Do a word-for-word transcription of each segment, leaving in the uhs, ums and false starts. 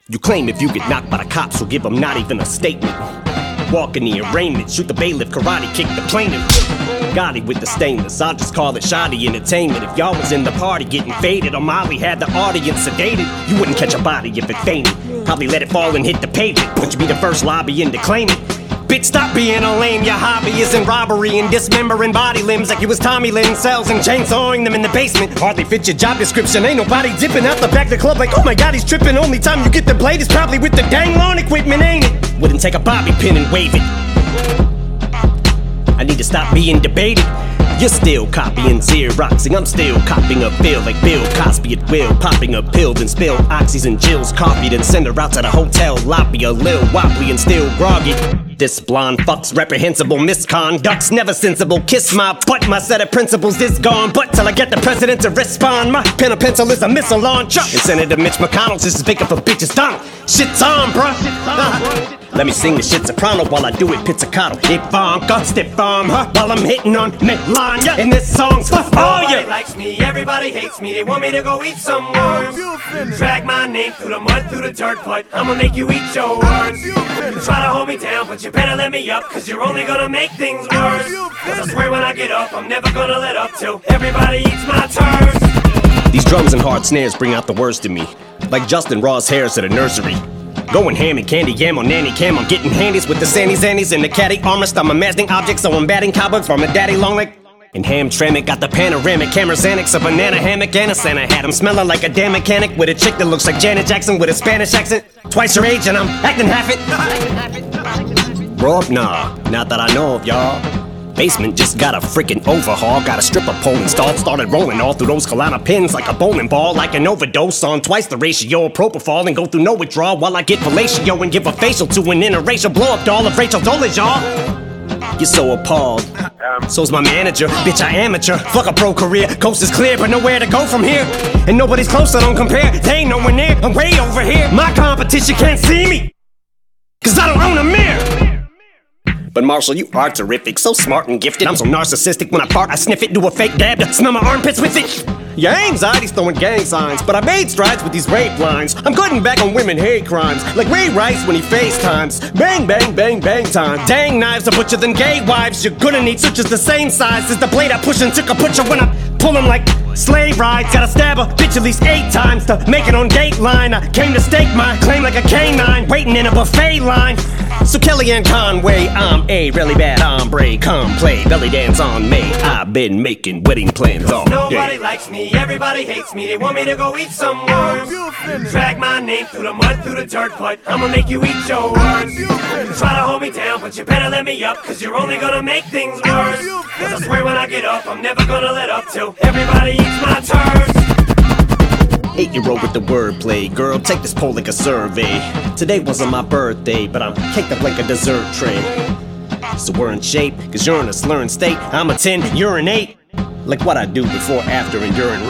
You claim if you get knocked by the cops, you'll give them not even a statement. Walk in the arraignment, shoot the bailiff, karate kick the plaintiff. Gotti with the stainless, I'll just call it shoddy entertainment. If y'all was in the party getting faded, or Molly had the audience sedated, you wouldn't catch a body if it fainted. Probably let it fall and hit the pavement, but you'd be the first lobbying to claim it. Bitch, stop being a lame, your hobby isn't robbery and dismembering body limbs like you was Tommy Lynn cells and chainsawing them in the basement. Hardly fit your job description, ain't nobody dipping out the back of the club like, oh my god, he's tripping. Only time you get the blade is probably with the dang lawn equipment, ain't it? Wouldn't take a bobby pin and wave it. I need to stop being debated. You're still copying Xeroxing, I'm still copying a bill like Bill Cosby at will. Popping a pill, then spill oxys and Jill's coffee, then send her out to the hotel lobby, a lil wobbly and still groggy. This blonde fuck's reprehensible misconduct's never sensible. Kiss my butt, my set of principles is gone, but till I get the president to respond, my pen or pencil is a missile launcher. And Senator Mitch McConnell's just vacant for bitches. Donald, shit's on, bruh. Uh, let me sing the shit soprano while I do it pizzicato. Ivanka, stiff arm her while I'm hitting on Melania. And this song's for all ya. Nobody likes me, everybody hates me. They want me to go eat some worms. Drag my name through the mud, through the dirt, but I'ma make you eat your words. Try to hold me down, but you better let me up, cause you're only gonna make things worse. Cause I swear when I get up, I'm never gonna let up till everybody eats my turds. These drums and hard snares bring out the worst in me, like Justin Raw's hairs at a nursery. Going ham and candy yam on nanny cam, I'm getting handies with the sandy zannies and the caddy armrest. I'm imagining objects, so I'm batting cobwebs from a daddy long leg. And Hamtramck got the panoramic camera Xanax, a banana hammock and a Santa hat. I'm smelling like a damn mechanic with a chick that looks like Janet Jackson with a Spanish accent. Twice your age and I'm acting half it. Grow up, nah, not that I know of, y'all. Basement just got a freaking overhaul. Got a stripper pole installed, started rolling all through those Kalana pins like a bowling ball. Like an overdose on twice the ratio of propofol and go through no withdrawal while I get fellatio and give a facial to an interracial blow-up doll of Rachel Dolezal, y'all. You're so appalled. So's my manager, bitch, I amateur. Fuck a pro career, coast is clear, but nowhere to go from here. And nobody's close, I don't compare. They ain't nowhere near, I'm way over here. My competition can't see me, cause I don't own a mirror. But Marshall, you are terrific, so smart and gifted. I'm so narcissistic, when I fart, I sniff it, do a fake dab to smell my armpits with it. Your anxiety's throwing gang signs, but I made strides with these rape lines. I'm cutting back on women hate crimes, like Ray Rice when he FaceTimes. Bang, bang, bang, bang time. Dang knives are butcher than gay wives. You're gonna need switches the same size as the blade I push and took a butcher when I pull 'em like slave rides. Gotta stab a bitch at least eight times to make it on Dateline. I came to stake my claim like a canine, waiting in a buffet line. So Kellyanne Conway, I'm a really bad hombre. Come play belly dance on me. I've been making wedding plans all day. Nobody likes me, everybody hates me. They want me to go eat some worms. Drag my name through the mud, through the dirt, but I'ma make you eat your words. Try to hold me down, but you better let me up, cause you're only gonna make things worse. Cause I swear when I get up, I'm never gonna let up till everybody eats my turds. Eight-year-old with the wordplay. Girl, take this poll like a survey. Today wasn't my birthday, but I'm caked up like a dessert tray. So we're in shape, cause you're in a slurring state. I'm a ten, you're an eight. Like what I do before, after, and during.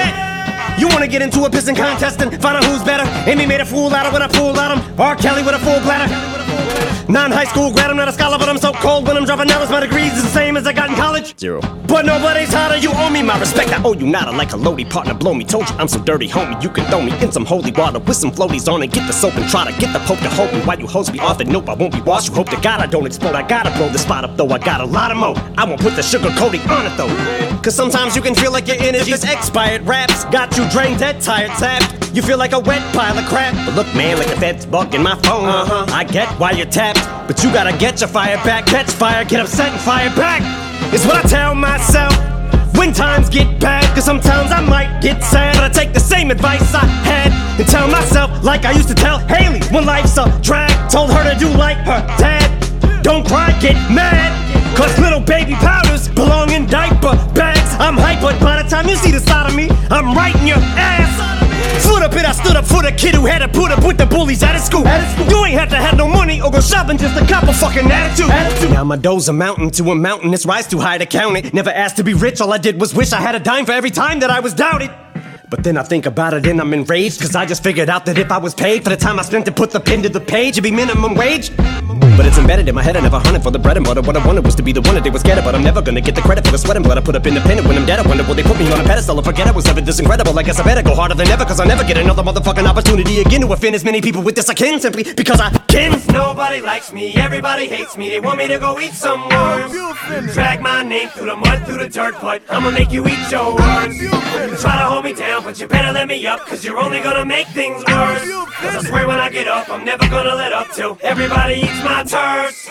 Red! You wanna get into a pissing contest and find out who's better? Amy made a fool out of when I fooled out him. R. Kelly with a full bladder. Non-high school grad, I'm not a scholar, but I'm so cold when I'm dropping knowledge. My degrees is the same as I got in college. Zero. But nobody's hotter, you owe me my respect. I owe you nada like a loady partner, blow me. Told you I'm so dirty, homie, you can throw me in some holy water with some floaties on and get the soap and try to get the poke to hold me while you hose me off. And nope, I won't be washed. You hope to God I don't explode. I gotta blow this spot up though, I got a lot of mo. I won't put the sugar coating on it though. Cause sometimes you can feel like your energy's expired. Raps got you drained, dead, tired, tapped. You feel like a wet pile of crap. But look man, like the feds bugging my phone. Uh-huh. I get why you're tapped, but you gotta get your fire back. Catch fire, get upset and fire back. Is what I tell myself when times get bad. Cause sometimes I might get sad, but I take the same advice I had and tell myself like I used to tell Haley when life's a drag. Told her to do like her dad. Don't cry, get mad, cause little baby powders belong in diaper bags. I'm hyper, by the time you see the side of me, I'm right in your ass. Foot up it, I stood up for the kid who had to put up with the bullies out of school. You ain't have to have no money or go shopping, just a cop of fucking attitude. attitude. Now my dough's a mountain to a mountain, it's rise too high to count it. Never asked to be rich, all I did was wish I had a dime for every time that I was doubted. But then I think about it and I'm enraged, cause I just figured out that if I was paid for the time I spent to put the pen to the page, it'd be minimum wage. But it's embedded in my head, I never hunted for the bread and butter. What I wanted was to be the one that they were scared of, but I'm never gonna get the credit for the sweat and blood I put up independent. When I'm dead, I wonder will they put me on a pedestal and forget I was ever this incredible. I guess I better go harder than ever, cause I'll never get another motherfucking opportunity again to offend as many people with this I can, simply because I can. Nobody likes me, everybody hates me. They want me to go eat some worms. Drag my name through the mud, through the dirt, but I'ma make you eat your words. Try to hold me down, but you better let me up, cause you're only gonna make things worse. Cause I swear when I get up, I'm never gonna let up till everybody eats my turds.